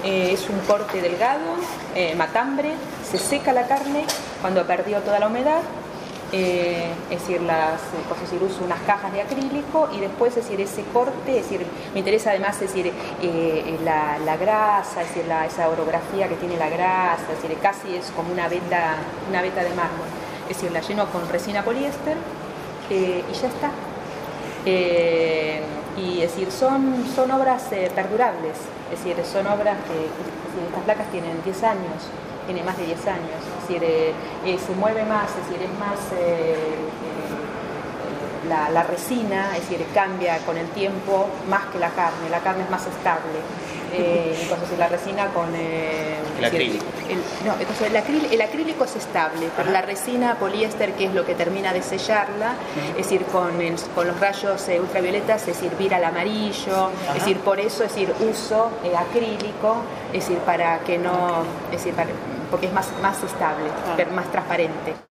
es un corte delgado, matambre, se seca la carne cuando perdió toda la humedad. Es decir, uso unas cajas de acrílico y después, es decir, ese corte, es decir, me interesa además, es decir, la grasa, es decir, esa orografía que tiene la grasa, es decir, casi es como una veta de mármol. Es decir, la lleno con resina poliéster y ya está. Y es decir, son obras perdurables, es decir, son obras que, es decir, estas placas tienen 10 años. Tiene más de 10 años, es decir, se mueve más, es decir, es más, la resina, es decir, cambia con el tiempo más que la carne es más estable. Entonces la resina con el acrílico. Entonces el acrílico es estable, pero la resina poliéster, que es lo que termina de sellarla, es decir, con los rayos ultravioletas, es decir, vira al amarillo, es decir, por eso, es decir, uso acrílico, es decir, para que no, es decir, porque es más estable, más transparente.